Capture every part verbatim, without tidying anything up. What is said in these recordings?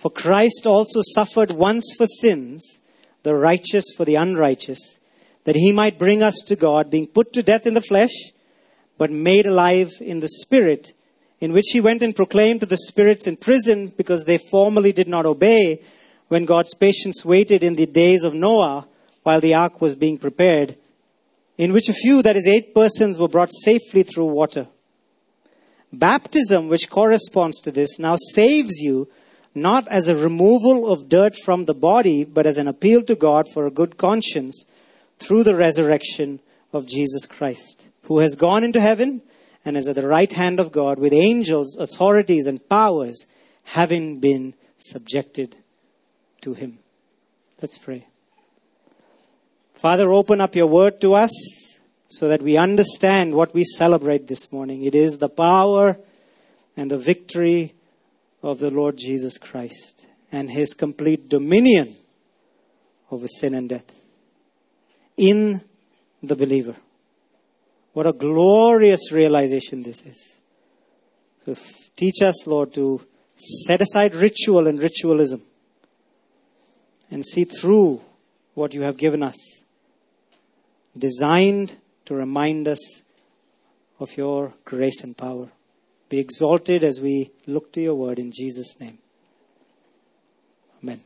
For Christ also suffered once for sins, the righteous for the unrighteous, that he might bring us to God, being put to death in the flesh, but made alive in the Spirit, in which he went and proclaimed to the spirits in prison, because they formerly did not obey, when God's patience waited in the days of Noah, while the ark was being prepared, in which a few, that is eight persons, were brought safely through water. Baptism, which corresponds to this, now saves you, not as a removal of dirt from the body, but as an appeal to God for a good conscience through the resurrection of Jesus Christ, who has gone into heaven and is at the right hand of God with angels, authorities, and powers, having been subjected to him. Let's pray. Father, open up your word to us so that we understand what we celebrate this morning. It is the power and the victory of the Lord Jesus Christ and his complete dominion over sin and death in the believer. What a glorious realization this is. So f- teach us, Lord, to set aside ritual and ritualism and see through what you have given us, designed to remind us of your grace and power. Be exalted as we look to your word in Jesus' name. Amen.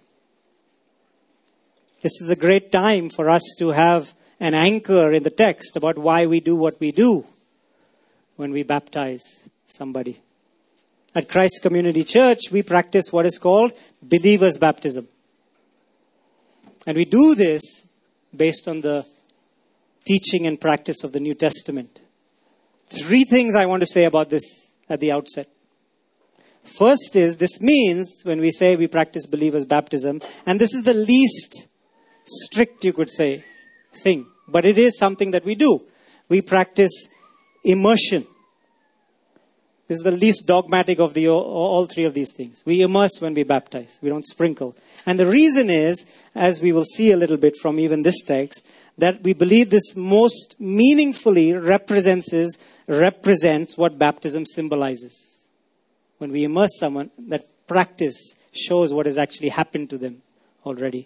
This is a great time for us to have an anchor in the text about why we do what we do when we baptize somebody. At Christ Community Church, we practice what is called believer's baptism. And we do this based on the teaching and practice of the New Testament. Three things I want to say about this at the outset. First is, this means when we say we practice believer's baptism, and this is the least strict, you could say, thing, but it is something that we do. We practice immersion. This is the least dogmatic of the all three of these things. We immerse when we baptize. We don't sprinkle. And the reason is, as we will see a little bit from even this text, that we believe this most meaningfully represents represents what baptism symbolizes. When we immerse someone, that practice shows what has actually happened to them already.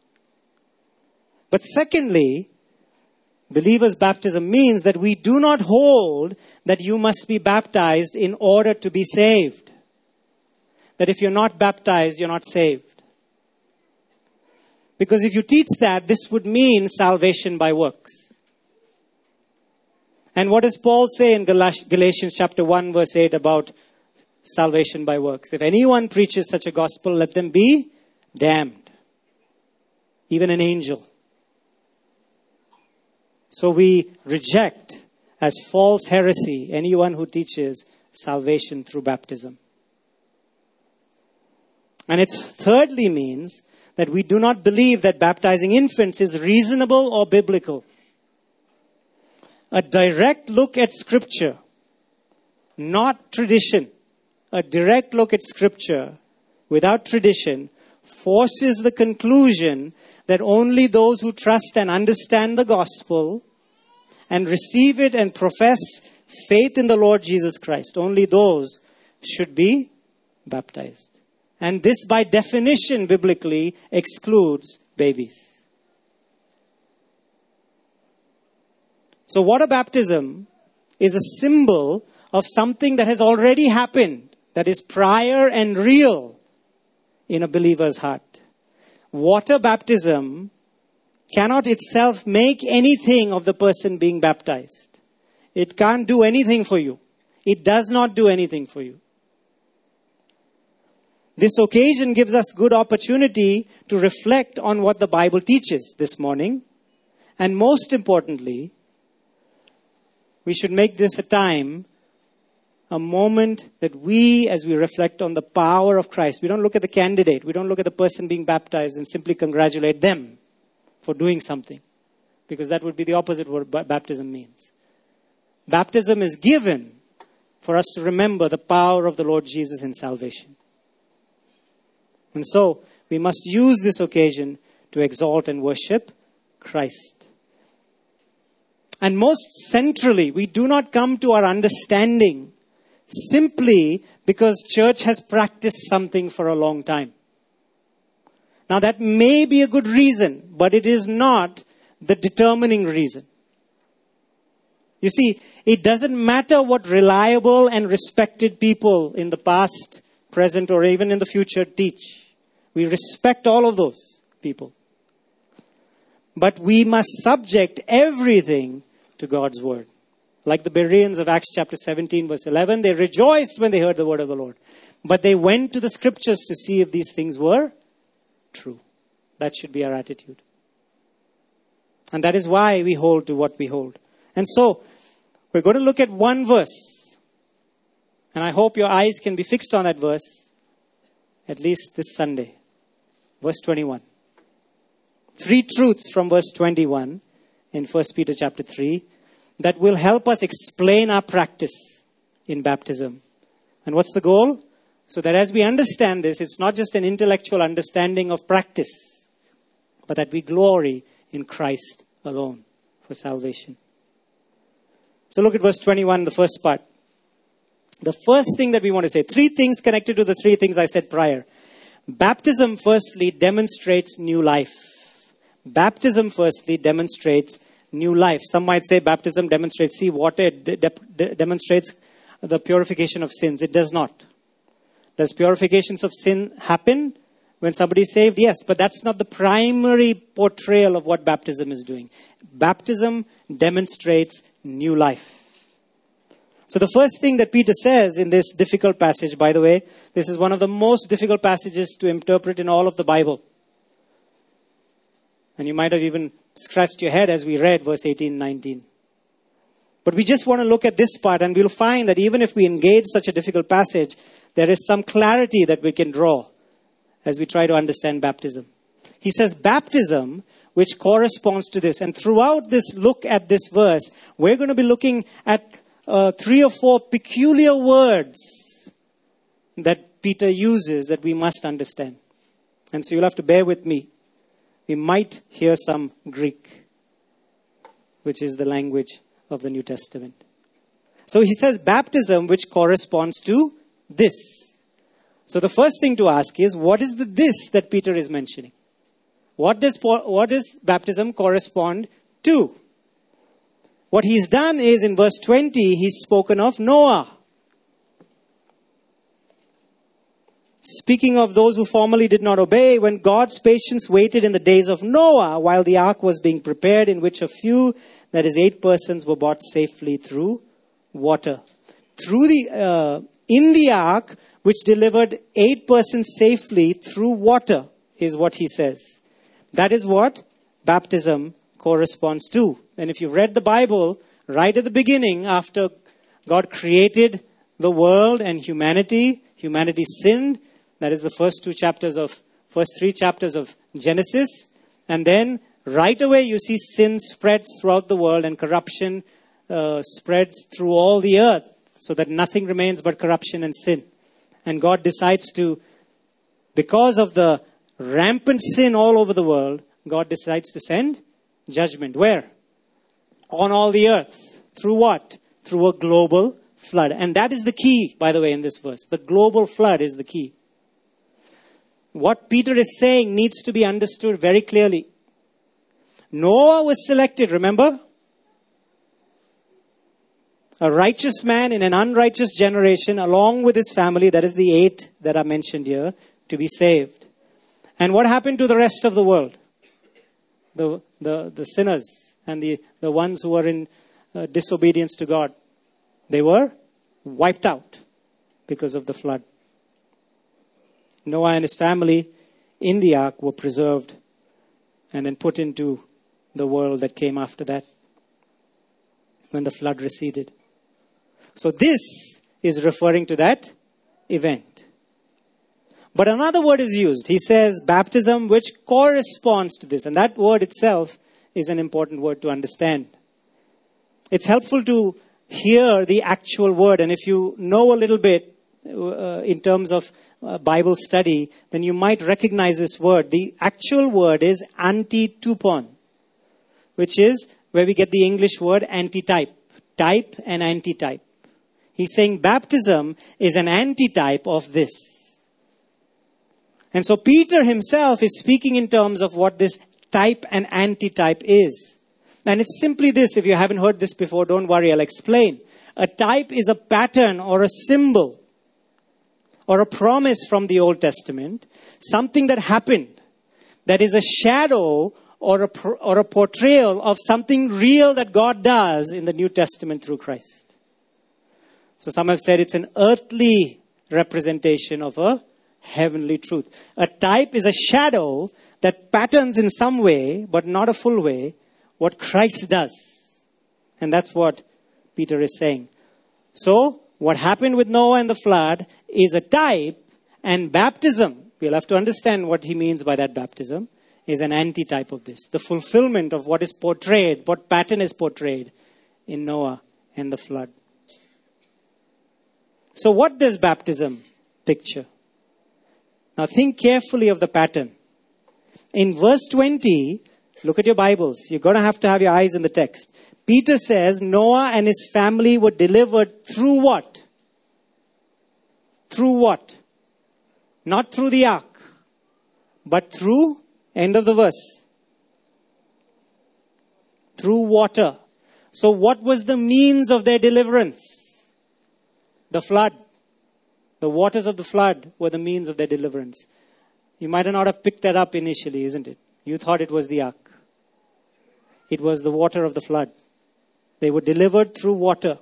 But secondly, believer's baptism means that we do not hold that you must be baptized in order to be saved. That if you're not baptized, you're not saved. Because if you teach that, this would mean salvation by works. And what does Paul say in Galatians chapter one verse eight about salvation by works? If anyone preaches such a gospel, let them be damned. Even an angel. So we reject as false heresy anyone who teaches salvation through baptism. And it thirdly means that we do not believe that baptizing infants is reasonable or biblical. A direct look at Scripture, not tradition, a direct look at Scripture without tradition forces the conclusion that only those who trust and understand the gospel and receive it and profess faith in the Lord Jesus Christ, only those should be baptized. And this, by definition, biblically excludes babies. So water baptism is a symbol of something that has already happened, that is prior and real in a believer's heart. Water baptism cannot itself make anything of the person being baptized. It can't do anything for you. It does not do anything for you. This occasion gives us good opportunity to reflect on what the Bible teaches this morning. And most importantly, we should make this a time, a moment that we, as we reflect on the power of Christ, we don't look at the candidate, we don't look at the person being baptized and simply congratulate them for doing something. Because that would be the opposite of what baptism means. Baptism is given for us to remember the power of the Lord Jesus in salvation. And so, we must use this occasion to exalt and worship Christ. And most centrally, we do not come to our understanding simply because church has practiced something for a long time. Now that may be a good reason, but it is not the determining reason. You see, it doesn't matter what reliable and respected people in the past, present, or even in the future teach. We respect all of those people. But we must subject everything to God's word. Like the Bereans of Acts chapter seventeen verse eleven, they rejoiced when they heard the word of the Lord. But they went to the scriptures to see if these things were true. That should be our attitude. And that is why we hold to what we hold. And so, we're going to look at one verse. And I hope your eyes can be fixed on that verse, at least this Sunday. Verse twenty-one. Three truths from verse twenty-one in First Peter chapter three that will help us explain our practice in baptism. And what's the goal? So that as we understand this, it's not just an intellectual understanding of practice, but that we glory in Christ alone for salvation. So look at verse twenty-one, the first part. The first thing that we want to say, three things connected to the three things I said prior. Baptism, firstly, demonstrates new life. Baptism, firstly, demonstrates new life. Some might say baptism demonstrates, see, water de- de- demonstrates the purification of sins. It does not. Does purifications of sin happen when somebody is saved? Yes, but that's not the primary portrayal of what baptism is doing. Baptism demonstrates new life. So the first thing that Peter says in this difficult passage, by the way, this is one of the most difficult passages to interpret in all of the Bible. And you might have even scratched your head as we read verse eighteen, nineteen. But we just want to look at this part, and we'll find that even if we engage such a difficult passage, there is some clarity that we can draw as we try to understand baptism. He says baptism, which corresponds to this. And throughout this look at this verse, we're going to be looking at uh, three or four peculiar words that Peter uses that we must understand. And so you'll have to bear with me. We might hear some Greek, which is the language of the New Testament. So he says baptism, which corresponds to this. So the first thing to ask is, what is the this that Peter is mentioning? What does, what does baptism correspond to? What he's done is, in verse twenty, he's spoken of Noah. Speaking of those who formerly did not obey, when God's patience waited in the days of Noah while the ark was being prepared, in which a few, that is eight persons, were brought safely through water. Through the, uh, in the ark, which delivered eight persons safely through water, is what he says. That is what baptism corresponds to. And if you've read the Bible, right at the beginning, after God created the world and humanity, humanity sinned. That is the first two chapters of, first three chapters of Genesis. And then right away you see sin spreads throughout the world and corruption uh, spreads through all the earth, so that nothing remains but corruption and sin. And God decides to, because of the rampant sin all over the world, God decides to send judgment. Where? On all the earth. Through what? Through a global flood. And that is the key, by the way, in this verse. The global flood is the key. What Peter is saying needs to be understood very clearly. Noah was selected, remember? A righteous man in an unrighteous generation, along with his family, that is the eight that are mentioned here, to be saved. And what happened to the rest of the world? The, the, the sinners and the, the ones who were in uh, disobedience to God. They were wiped out because of the flood. Noah and his family in the ark were preserved and then put into the world that came after that when the flood receded. So this is referring to that event. But another word is used. He says baptism, which corresponds to this. And that word itself is an important word to understand. It's helpful to hear the actual word. And if you know a little bit uh, in terms of uh, Bible study, then you might recognize this word. The actual word is antitupon, which is where we get the English word antitype. Type and antitype. He's saying baptism is an antitype of this. And so Peter himself is speaking in terms of what this type and antitype is. And it's simply this. If you haven't heard this before, don't worry, I'll explain. A type is a pattern or a symbol or a promise from the Old Testament, something that happened that is a shadow or a, or a portrayal of something real that God does in the New Testament through Christ. So some have said it's an earthly representation of a heavenly truth. A type is a shadow that patterns in some way, but not a full way, what Christ does. And that's what Peter is saying. So, what happened with Noah and the flood is a type, and baptism, we'll have to understand what he means by that baptism, is an antitype of this. The fulfillment of what is portrayed, what pattern is portrayed in Noah and the flood. So what does baptism picture? Now think carefully of the pattern. In verse twenty, look at your Bibles. You're going to have to have your eyes in the text. Peter says Noah and his family were delivered through what? Through what? Not through the ark, but through, end of the verse, through water. So what was the means of their deliverance? The flood. The waters of the flood were the means of their deliverance. You might not have picked that up initially, isn't it? You thought it was the ark. It was the water of the flood. They were delivered through water.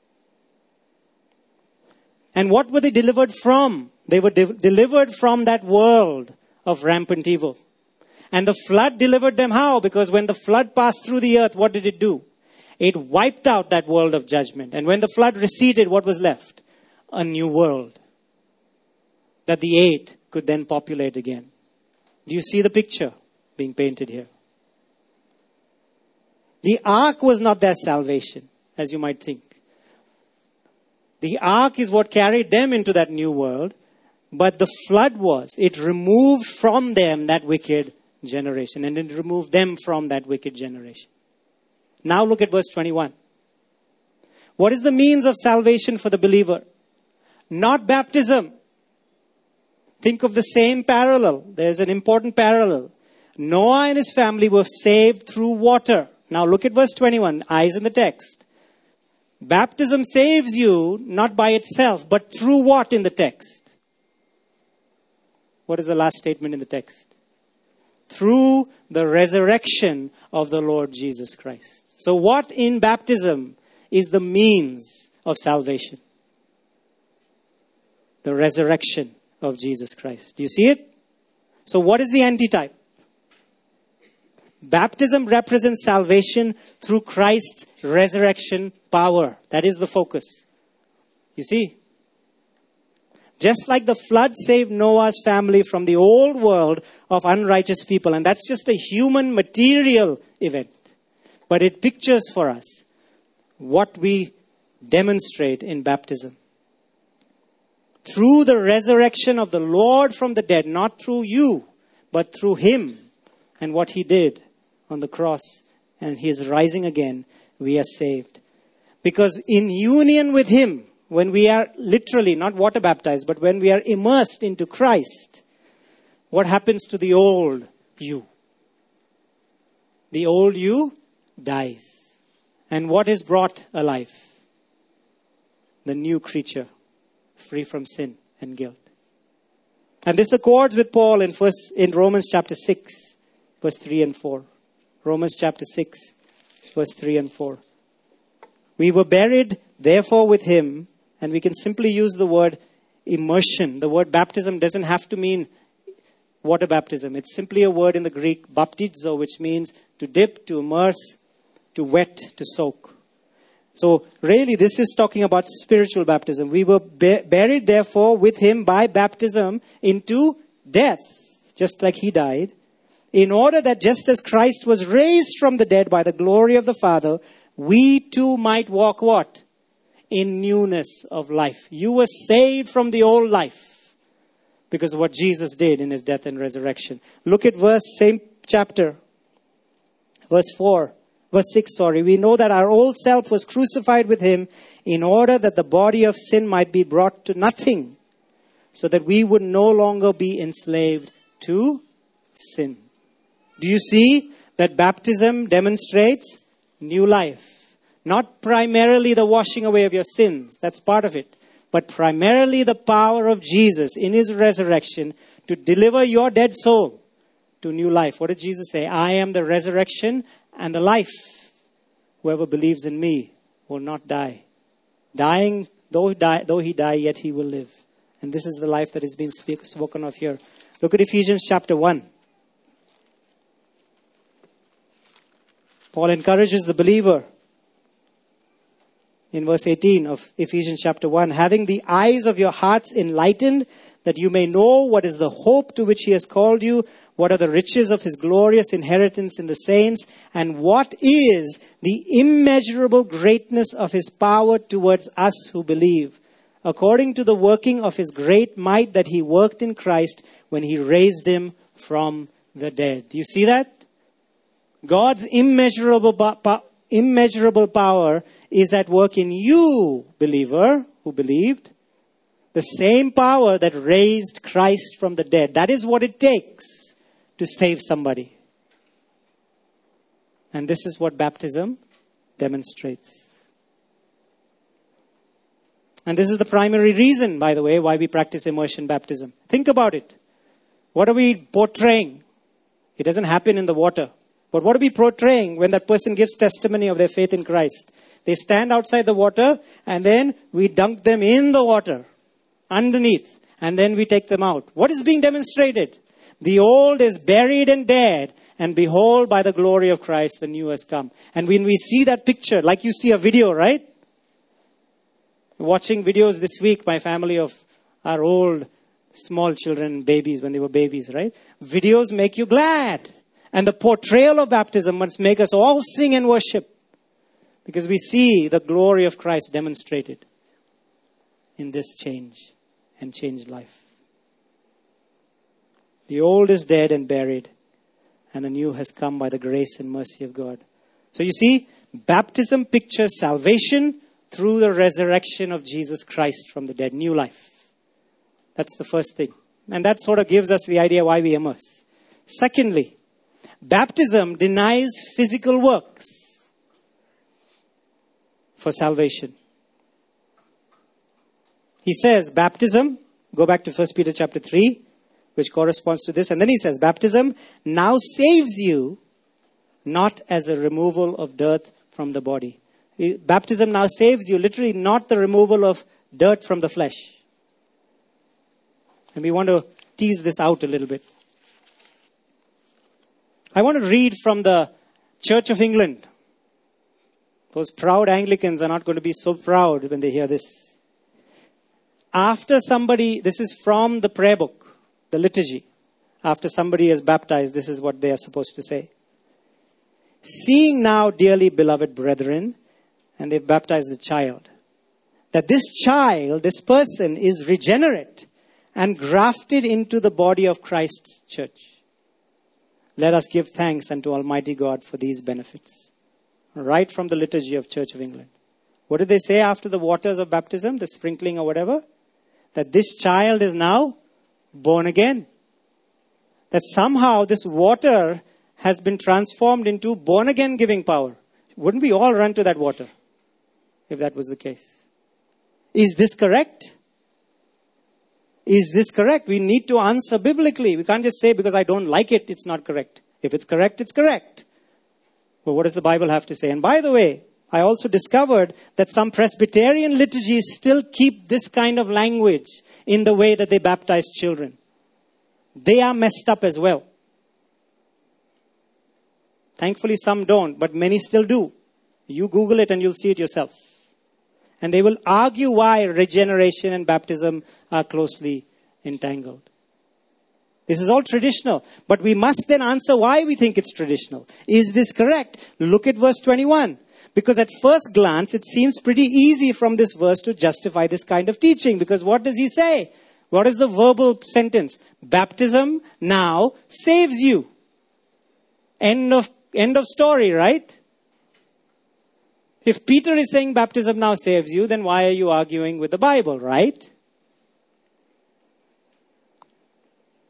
And what were they delivered from? They were de- delivered from that world of rampant evil. And the flood delivered them how? Because when the flood passed through the earth, what did it do? It wiped out that world of judgment. And when the flood receded, what was left? A new world that the eight could then populate again. Do you see the picture being painted here? The ark was not their salvation, as you might think. The ark is what carried them into that new world, but the flood was. It removed from them that wicked generation, and it removed them from that wicked generation. Now look at verse twenty-one. What is the means of salvation for the believer? Not baptism. Think of the same parallel. There's an important parallel. Noah and his family were saved through water. Now look at verse twenty-one. Eyes in the text. Baptism saves you not by itself, but through what in the text? What is the last statement in the text? Through the resurrection of the Lord Jesus Christ. So what in baptism is the means of salvation? The resurrection of Jesus Christ. Do you see it? So what is the antitype? Baptism represents salvation through Christ's resurrection power. That is the focus. You see? Just like the flood saved Noah's family from the old world of unrighteous people. And that's just a human material event. But it pictures for us what we demonstrate in baptism. Through the resurrection of the Lord from the dead, not through you, but through Him and what He did on the cross, and He is rising again, we are saved. Because in union with Him, when we are literally, not water baptized, but when we are immersed into Christ, what happens to the old you? The old you dies. And what is brought alive? The new creature, free from sin and guilt. And this accords with Paul in first in Romans chapter six, verse three and four. Romans chapter six, verse three and four. We were buried, therefore, with Him, and we can simply use the word immersion. The word baptism doesn't have to mean water baptism. It's simply a word in the Greek, baptizo, which means to dip, to immerse, to wet, to soak. So really, this is talking about spiritual baptism. We were ba- buried, therefore, with Him by baptism into death, just like He died, in order that just as Christ was raised from the dead by the glory of the Father, we too might walk what? In newness of life. You were saved from the old life because of what Jesus did in His death and resurrection. Look at verse, same chapter, verse four. Verse six, sorry. We know that our old self was crucified with Him in order that the body of sin might be brought to nothing, so that we would no longer be enslaved to sin. Do you see that baptism demonstrates new life? Not primarily the washing away of your sins, that's part of it, but primarily the power of Jesus in his resurrection to deliver your dead soul to new life. What did Jesus say? I am the resurrection and the life. Whoever believes in me will not die. Dying, though, die, though he die, yet he will live. And this is the life that is being speak, spoken of here. Look at Ephesians chapter one. Paul encourages the believer in verse eighteen of Ephesians chapter one, having the eyes of your hearts enlightened, that you may know what is the hope to which he has called you, what are the riches of his glorious inheritance in the saints, and what is the immeasurable greatness of his power towards us who believe, according to the working of his great might that he worked in Christ when he raised him from the dead. Do you see that? God's immeasurable, po- immeasurable power is at work in you, believer, who believed. The same power that raised Christ from the dead. That is what it takes to save somebody. And this is what baptism demonstrates. And this is the primary reason, by the way, why we practice immersion baptism. Think about it. What are we portraying? It doesn't happen in the water. But what are we portraying when that person gives testimony of their faith in Christ? They stand outside the water and then we dunk them in the water underneath and then we take them out. What is being demonstrated? The old is buried and dead, and behold, by the glory of Christ, the new has come. And when we see that picture, like you see a video, right? Watching videos this week, my family of our old small children, babies, when they were babies, right? Videos make you glad. And the portrayal of baptism must make us all sing and worship, because we see the glory of Christ demonstrated in this change and changed life. The old is dead and buried, and the new has come by the grace and mercy of God. So you see, baptism pictures salvation through the resurrection of Jesus Christ from the dead. New life. That's the first thing. And that sort of gives us the idea why we immerse. Secondly, baptism denies physical works for salvation. He says, baptism, go back to First Peter chapter three, which corresponds to this. And then he says, baptism now saves you, not as a removal of dirt from the body. Baptism now saves you, literally not the removal of dirt from the flesh. And we want to tease this out a little bit. I want to read from the Church of England. Those proud Anglicans are not going to be so proud when they hear this. After somebody, this is from the prayer book, the liturgy. After somebody is baptized, this is what they are supposed to say. Seeing now, dearly beloved brethren, and they've baptized the child, that this child, this person is regenerate and grafted into the body of Christ's church. Let us give thanks unto Almighty God for these benefits. Right from the liturgy of Church of England. What did they say after the waters of baptism, the sprinkling or whatever? That this child is now born again. That somehow this water has been transformed into born again giving power. Wouldn't we all run to that water if that was the case? Is this correct? Is this correct? We need to answer biblically. We can't just say because I don't like it, it's not correct. If it's correct, it's correct. Well, what does the Bible have to say? And by the way, I also discovered that some Presbyterian liturgies still keep this kind of language in the way that they baptize children. They are messed up as well. Thankfully, some don't, but many still do. You Google it and you'll see it yourself. And they will argue why regeneration and baptism are closely entangled. This is all traditional. But we must then answer why we think it's traditional. Is this correct? Look at verse twenty-one. Because at first glance, it seems pretty easy from this verse to justify this kind of teaching. Because what does he say? What is the verbal sentence? Baptism now saves you. End of, end of story, right? If Peter is saying baptism now saves you, then why are you arguing with the Bible, right?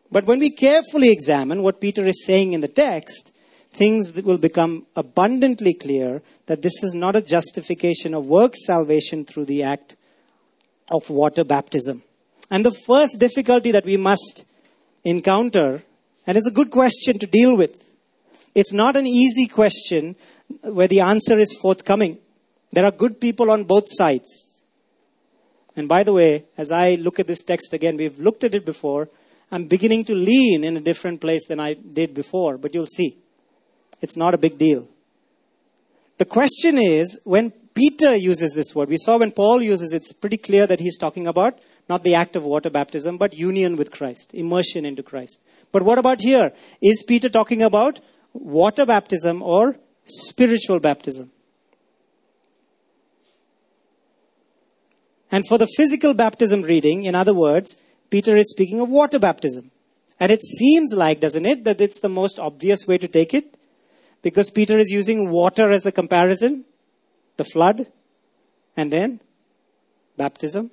But when we carefully examine what Peter is saying in the text, things will become abundantly clear that this is not a justification of works salvation through the act of water baptism. And the first difficulty that we must encounter, and it's a good question to deal with, it's not an easy question where the answer is forthcoming. There are good people on both sides. And by the way, as I look at this text again, we've looked at it before, I'm beginning to lean in a different place than I did before, but you'll see. It's not a big deal. The question is, when Peter uses this word, we saw when Paul uses it, it's pretty clear that he's talking about not the act of water baptism, but union with Christ, immersion into Christ. But what about here? Is Peter talking about water baptism or spiritual baptism? And for the physical baptism reading, in other words, Peter is speaking of water baptism. And it seems like, doesn't it, that it's the most obvious way to take it? Because Peter is using water as a comparison, the flood, and then baptism.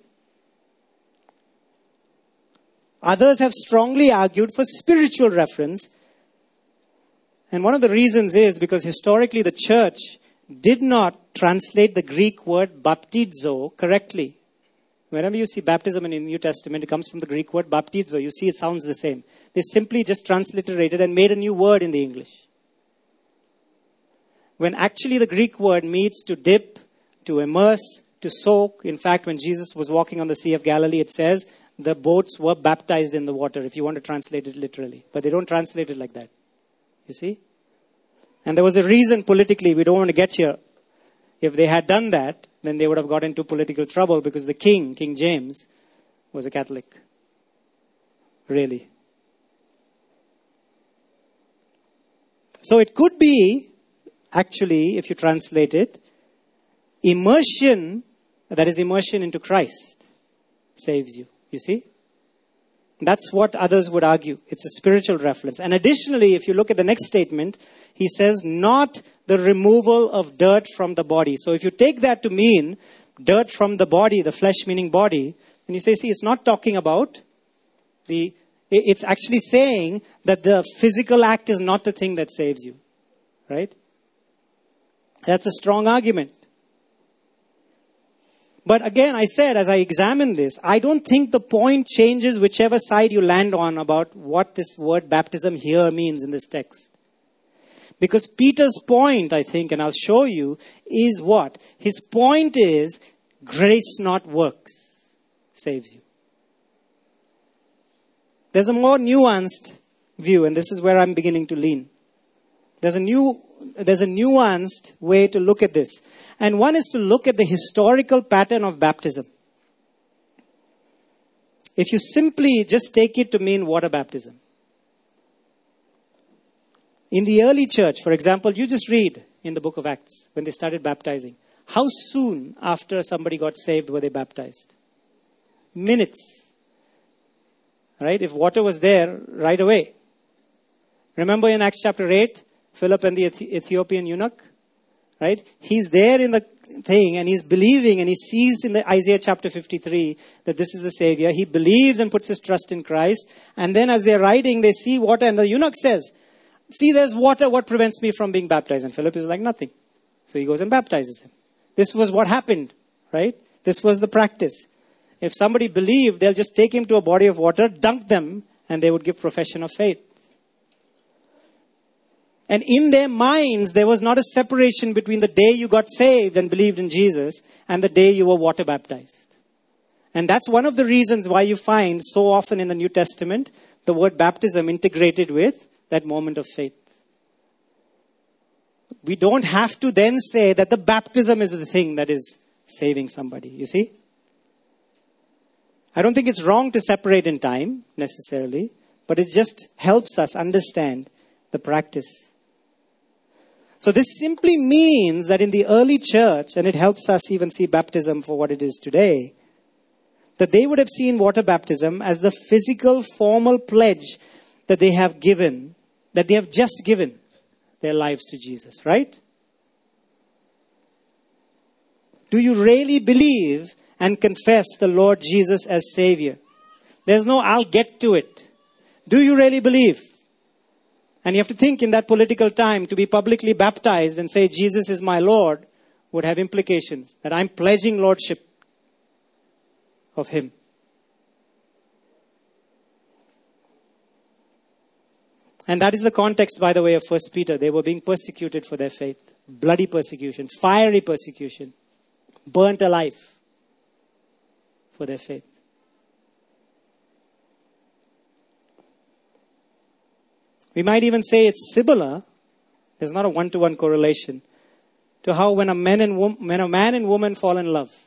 Others have strongly argued for spiritual reference. And one of the reasons is because historically the church did not translate the Greek word baptizo correctly. Whenever you see baptism in the New Testament, it comes from the Greek word baptizo. You see it sounds the same. They simply just transliterated and made a new word in the English. When actually the Greek word means to dip, to immerse, to soak. In fact, when Jesus was walking on the Sea of Galilee, it says the boats were baptized in the water, if you want to translate it literally. But they don't translate it like that. You see? And there was a reason politically, we don't want to get here. If they had done that, then they would have got into political trouble because the king, King James, was a Catholic. Really. So it could be, actually, if you translate it, immersion, that is immersion into Christ, saves you. You see? That's what others would argue. It's a spiritual reference. And additionally, if you look at the next statement, he says, not the removal of dirt from the body. So if you take that to mean dirt from the body, the flesh meaning body, then you say, see, it's not talking about the, it's actually saying that the physical act is not the thing that saves you. Right? That's a strong argument. But again, I said, as I examine this, I don't think the point changes whichever side you land on about what this word baptism here means in this text. Because Peter's point, I think, and I'll show you, is what? His point is, grace not works saves you. There's a more nuanced view, and this is where I'm beginning to lean. There's a new, there's a nuanced way to look at this. And one is to look at the historical pattern of baptism. If you simply just take it to mean water baptism. In the early church, for example, you just read in the book of Acts when they started baptizing. How soon after somebody got saved were they baptized? Minutes. Right? If water was there, right away. Remember in Acts chapter eight, Philip and the Ethiopian eunuch? Right? He's there in the thing and he's believing and he sees in the Isaiah chapter fifty-three that this is the Savior. He believes and puts his trust in Christ. And then as they're riding, they see water and the eunuch says, see, there's water. What prevents me from being baptized? And Philip is like, nothing. So he goes and baptizes him. This was what happened, right? This was the practice. If somebody believed, they'll just take him to a body of water, dunk them, and they would give profession of faith. And in their minds, there was not a separation between the day you got saved and believed in Jesus and the day you were water baptized. And that's one of the reasons why you find so often in the New Testament the word baptism integrated with that moment of faith. We don't have to then say that the baptism is the thing that is saving somebody, you see? I don't think it's wrong to separate in time, necessarily, but it just helps us understand the practice. So this simply means that in the early church, and it helps us even see baptism for what it is today, that they would have seen water baptism as the physical, formal pledge that they have given, that they have just given their lives to Jesus, right? Do you really believe and confess the Lord Jesus as Savior? There's no, I'll get to it. Do you really believe? And you have to think in that political time, to be publicly baptized and say, Jesus is my Lord, would have implications. That I'm pledging lordship of Him. And that is the context, by the way, of First Peter. They were being persecuted for their faith. Bloody persecution, fiery persecution, burnt alive for their faith. We might even say it's similar. There's not a one-to-one correlation to how when a man and wo- when a man and woman fall in love,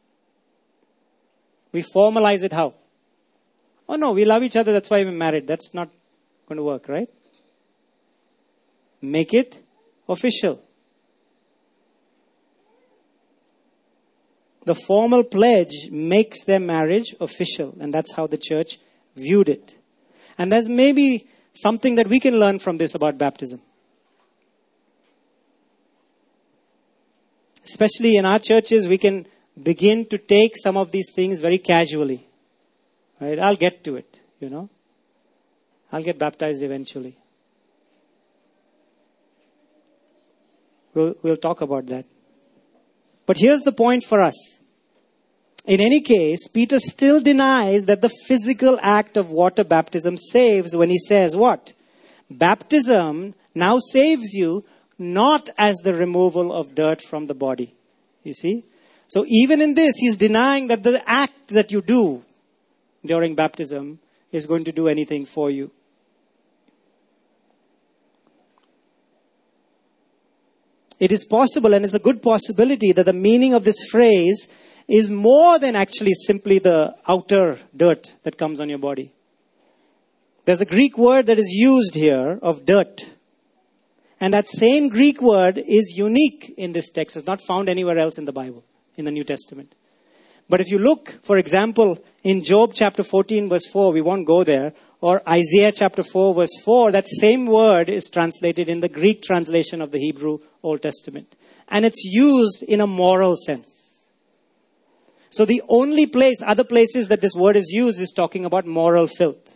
we formalize it how? Oh no, we love each other, that's why we're married. That's not going to work, right? Make it official. The formal pledge makes their marriage official, and that's how the church viewed it. And there's maybe something that we can learn from this about baptism. Especially in our churches, we can begin to take some of these things very casually. Right? I'll get to it, you know. I'll get baptized eventually. We'll, we'll talk about that. But here's the point for us. In any case, Peter still denies that the physical act of water baptism saves when he says what? Baptism now saves you not as the removal of dirt from the body. You see? So even in this, he's denying that the act that you do during baptism is going to do anything for you. It is possible, and it's a good possibility, that the meaning of this phrase is more than actually simply the outer dirt that comes on your body. There's a Greek word that is used here of dirt. And that same Greek word is unique in this text. It's not found anywhere else in the Bible, in the New Testament. But if you look, for example, in Job chapter fourteen verse four, we won't go there, or Isaiah chapter four verse four, that same word is translated in the Greek translation of the Hebrew Old Testament. And it's used in a moral sense. So the only place, other places that this word is used is talking about moral filth.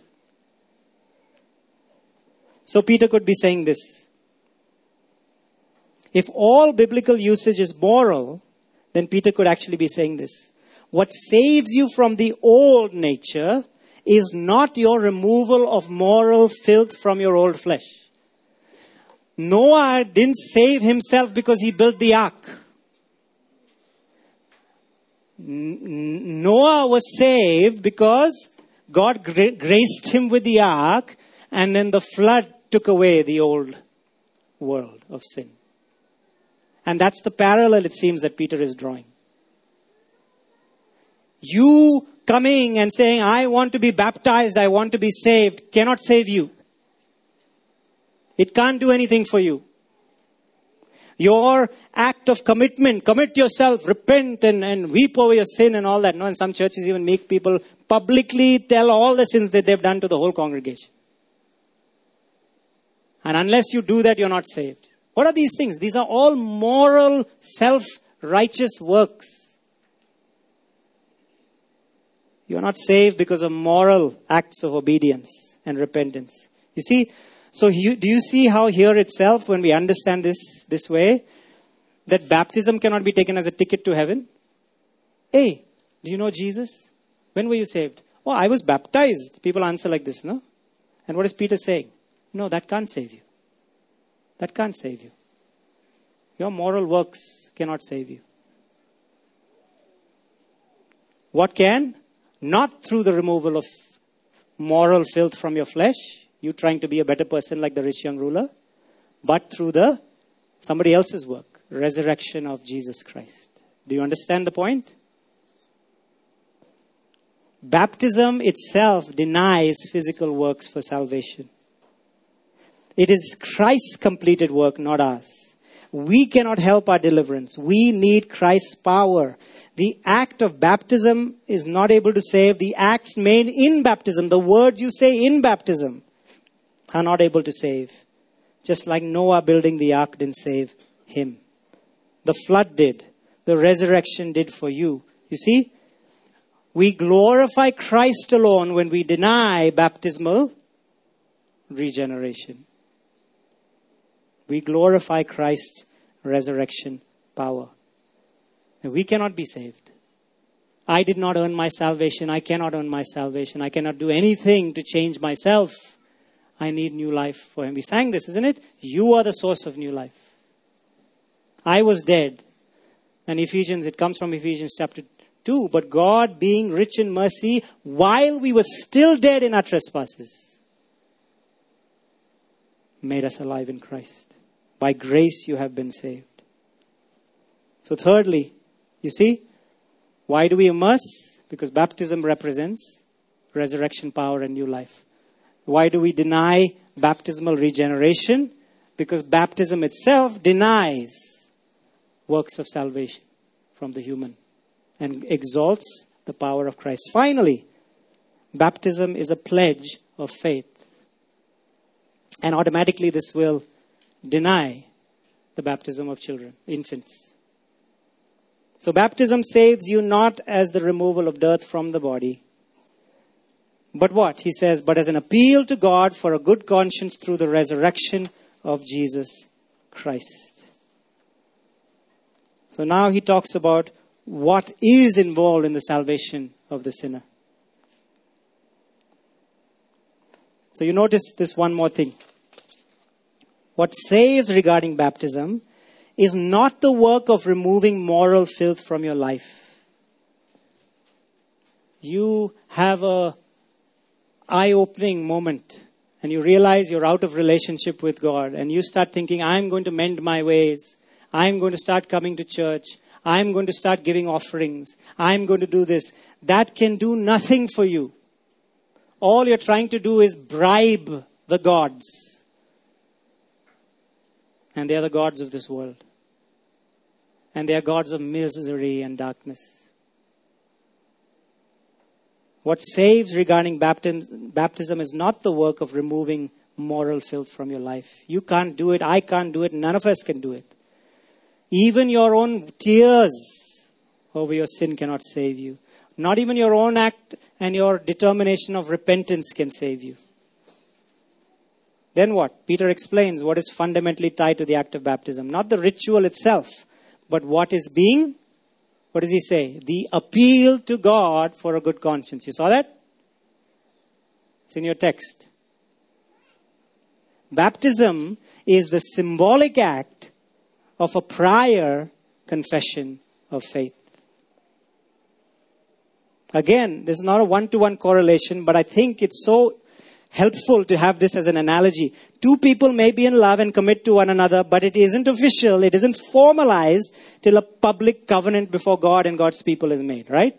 So Peter could be saying this. If all biblical usage is moral, then Peter could actually be saying this. What saves you from the old nature is not your removal of moral filth from your old flesh. Noah didn't save himself because he built the ark. Noah was saved because God gra- graced him with the ark, and then the flood took away the old world of sin. And that's the parallel, it seems, that Peter is drawing. You coming and saying, I want to be baptized, I want to be saved, cannot save you. It can't do anything for you. Your act of commitment, commit yourself, repent and, and weep over your sin and all that. No, and some churches even make people publicly tell all the sins that they've done to the whole congregation. And unless you do that, you're not saved. What are these things? These are all moral, self-righteous works. You're not saved because of moral acts of obedience and repentance. You see, so you, do you see how here itself, when we understand this this way, that baptism cannot be taken as a ticket to heaven? Hey, do you know Jesus? When were you saved? Oh, I was baptized. People answer like this, no? And what is Peter saying? No, that can't save you. That can't save you. Your moral works cannot save you. What can? Not through the removal of moral filth from your flesh, you trying to be a better person like the rich young ruler, but through the somebody else's work, resurrection of Jesus Christ. Do you understand the point? Baptism itself denies physical works for salvation. It is Christ's completed work, not ours. We cannot help our deliverance. We need Christ's power. The act of baptism is not able to save. The acts made in baptism, the words you say in baptism, are not able to save. Just like Noah building the ark didn't save him. The flood did. The resurrection did for you. You see, we glorify Christ alone when we deny baptismal regeneration. We glorify Christ's resurrection power. And we cannot be saved. I did not earn my salvation. I cannot earn my salvation. I cannot do anything to change myself. I need new life for Him. We sang this, isn't it? You are the source of new life. I was dead. And Ephesians, it comes from Ephesians chapter two. But God, being rich in mercy, while we were still dead in our trespasses, made us alive in Christ. By grace you have been saved. So thirdly, you see, why do we immerse? Because baptism represents resurrection power and new life. Why do we deny baptismal regeneration? Because baptism itself denies works of salvation from the human and exalts the power of Christ. Finally, baptism is a pledge of faith. And automatically this will deny the baptism of children, infants. So baptism saves you not as the removal of dirt from the body. But what? He says, but as an appeal to God for a good conscience through the resurrection of Jesus Christ. So now he talks about what is involved in the salvation of the sinner. So you notice this one more thing. What saves regarding baptism is not the work of removing moral filth from your life. You have a eye-opening moment and you realize you're out of relationship with God and you start thinking, I'm going to mend my ways. I'm going to start coming to church. I'm going to start giving offerings. I'm going to do this. That can do nothing for you. All you're trying to do is bribe the gods. And they are the gods of this world. And they are gods of misery and darkness. What saves regarding baptism, baptism is not the work of removing moral filth from your life. You can't do it. I can't do it. None of us can do it. Even your own tears over your sin cannot save you. Not even your own act and your determination of repentance can save you. Then what? Peter explains what is fundamentally tied to the act of baptism. Not the ritual itself, but what is being, what does he say? The appeal to God for a good conscience. You saw that? It's in your text. Baptism is the symbolic act of a prior confession of faith. Again, this is not a one-to-one correlation, but I think it's so helpful to have this as an analogy. Two people may be in love and commit to one another, but it isn't official, it isn't formalized till a public covenant before God and God's people is made, right?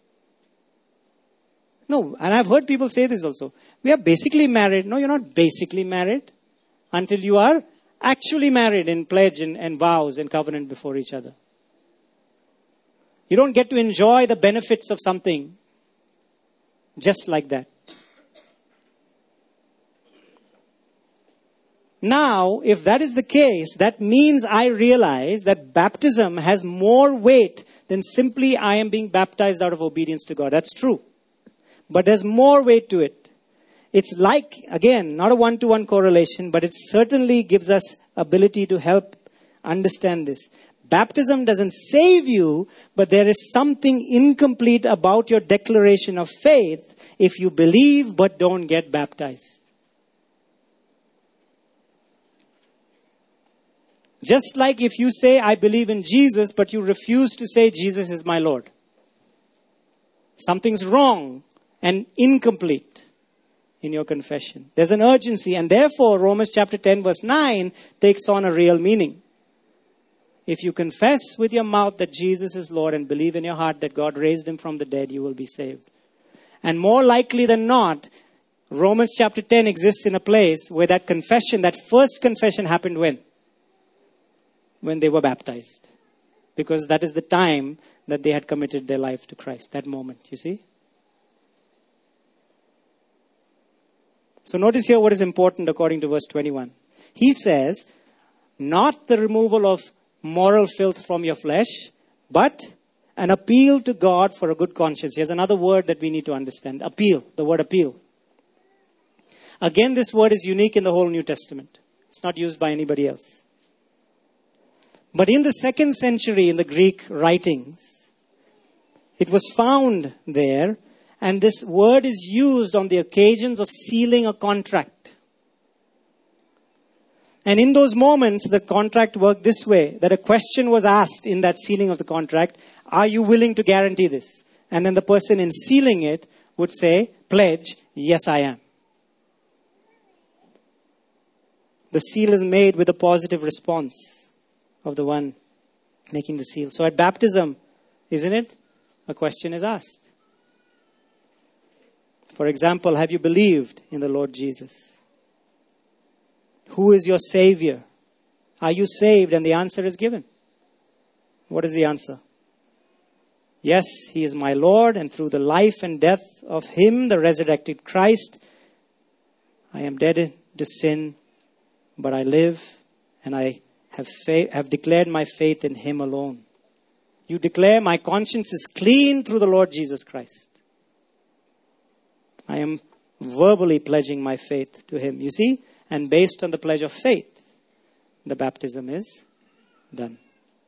No, and I've heard people say this also. We are basically married. No, you're not basically married until you are actually married in pledge and, and vows and covenant before each other. You don't get to enjoy the benefits of something just like that. Now, if that is the case, that means I realize that baptism has more weight than simply I am being baptized out of obedience to God. That's true. But there's more weight to it. It's like, again, not a one-to-one correlation, but it certainly gives us ability to help understand this. Baptism doesn't save you, but there is something incomplete about your declaration of faith if you believe but don't get baptized. Just like if you say, I believe in Jesus, but you refuse to say Jesus is my Lord. Something's wrong and incomplete in your confession. There's an urgency, and therefore Romans chapter ten verse nine takes on a real meaning. If you confess with your mouth that Jesus is Lord and believe in your heart that God raised him from the dead, you will be saved. And more likely than not, Romans chapter ten exists in a place where that confession, that first confession happened when? When they were baptized. Because that is the time that they had committed their life to Christ. That moment, you see? So notice here what is important according to verse twenty-one. He says, not the removal of moral filth from your flesh, but an appeal to God for a good conscience. Here's another word that we need to understand. Appeal. The word appeal. Again, this word is unique in the whole New Testament. It's not used by anybody else. But in the second century, in the Greek writings, it was found there, and this word is used on the occasions of sealing a contract. And in those moments, the contract worked this way, that a question was asked in that sealing of the contract, are you willing to guarantee this? And then the person in sealing it would say, pledge, yes, I am. The seal is made with a positive response of the one making the seal. So at baptism, isn't it? A question is asked. For example, have you believed in the Lord Jesus? Who is your Savior? Are you saved? And the answer is given. What is the answer? Yes, He is my Lord, and through the life and death of Him, the resurrected Christ, I am dead to sin, but I live, and I have, fa- have declared my faith in Him alone. You declare, my conscience is clean through the Lord Jesus Christ. I am verbally pledging my faith to Him. You see? And based on the pledge of faith, the baptism is done.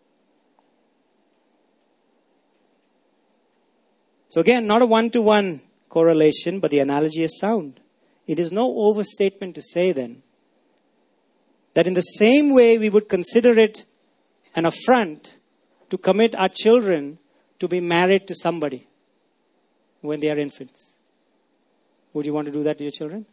So again, not a one-to-one correlation, but the analogy is sound. It is no overstatement to say then that in the same way we would consider it an affront to commit our children to be married to somebody when they are infants. Would you want to do that to your children?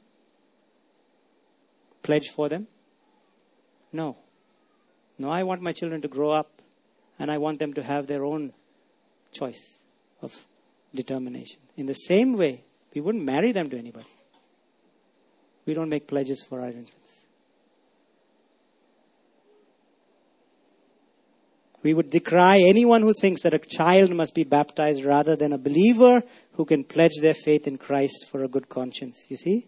Pledge for them? No. No, I want my children to grow up and I want them to have their own choice of determination. In the same way, we wouldn't marry them to anybody. We don't make pledges for our infants. We would decry anyone who thinks that a child must be baptized rather than a believer who can pledge their faith in Christ for a good conscience. You see?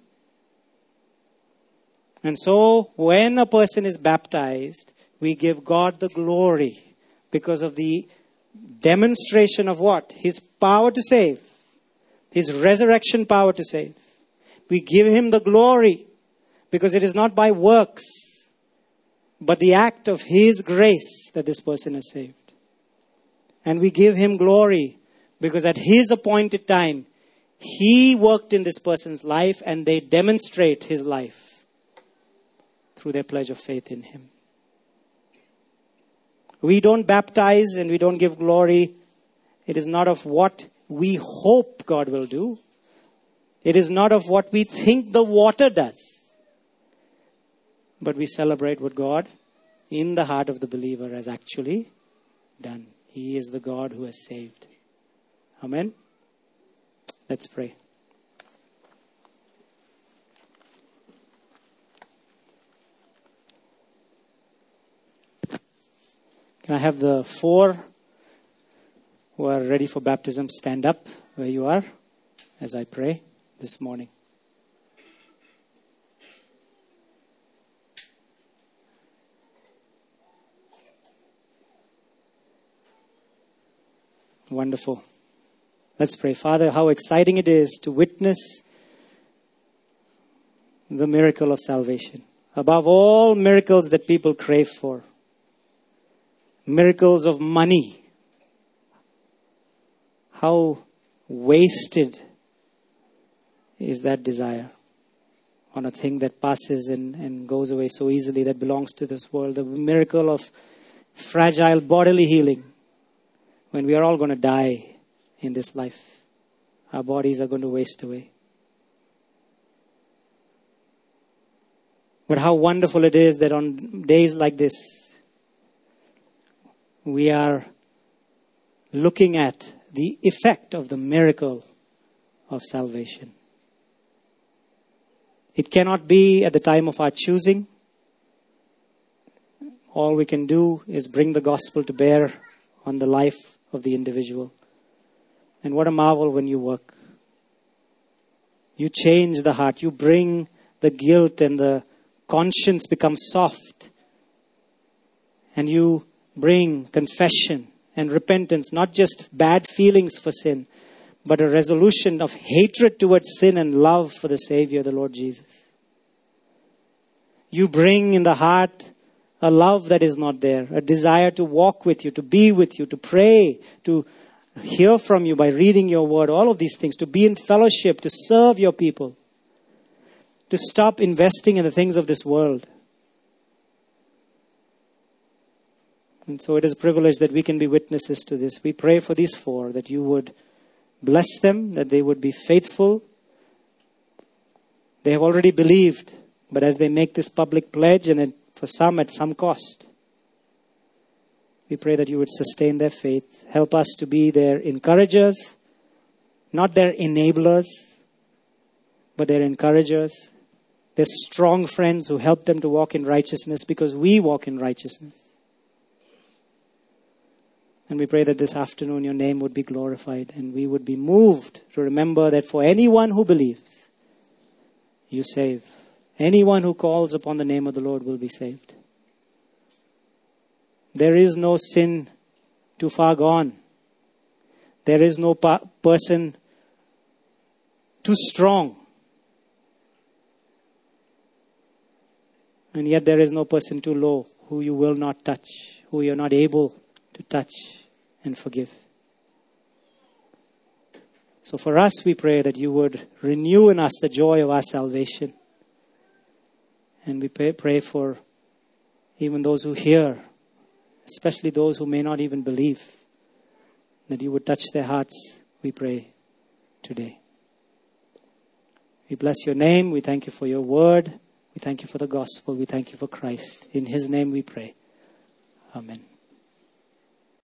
And so, when a person is baptized, we give God the glory because of the demonstration of what? His power to save. His resurrection power to save. We give Him the glory because it is not by works, but the act of His grace that this person is saved. And we give Him glory because at His appointed time, He worked in this person's life and they demonstrate His life through their pledge of faith in Him. We don't baptize and we don't give glory. It is not of what we hope God will do. It is not of what we think the water does. But we celebrate what God in the heart of the believer has actually done. He is the God who has saved. Amen. Let's pray. Can I have the four who are ready for baptism stand up where you are as I pray this morning? Wonderful. Let's pray. Father, how exciting it is to witness the miracle of salvation. Above all miracles that people crave for. Miracles of money. How wasted is that desire on a thing that passes and, and goes away so easily, that belongs to this world. The miracle of fragile bodily healing. When we are all going to die in this life. Our bodies are going to waste away. But how wonderful it is that on days like this, we are looking at the effect of the miracle of salvation. It cannot be at the time of our choosing. All we can do is bring the gospel to bear on the life of the individual. And what a marvel when you work. You change the heart. You bring the guilt and the conscience becomes soft. And you bring confession and repentance, not just bad feelings for sin, but a resolution of hatred towards sin and love for the Savior, the Lord Jesus. you bring in the heart a love that is not there, a desire to walk with you, to be with you, to pray, to hear from you by reading your word, all of these things, to be in fellowship, to serve your people, to stop investing in the things of this world. And so it is a privilege that we can be witnesses to this. We pray for these four, that you would bless them, that they would be faithful. They have already believed, but as they make this public pledge, and it, for some at some cost, we pray that you would sustain their faith. Help us to be their encouragers, not their enablers, but their encouragers. Their strong friends who help them to walk in righteousness because we walk in righteousness. And we pray that this afternoon your name would be glorified and we would be moved to remember that for anyone who believes, you save. Anyone who calls upon the name of the Lord will be saved. There is no sin too far gone. There is no pa- person too strong. And yet there is no person too low who you will not touch, who you are not able to touch and forgive. So for us, we pray that you would renew in us the joy of our salvation. And we pray, pray for even those who hear, especially those who may not even believe, that you would touch their hearts, we pray today. We bless your name. We thank you for your word. We thank you for the gospel. We thank you for Christ. In his name we pray. Amen.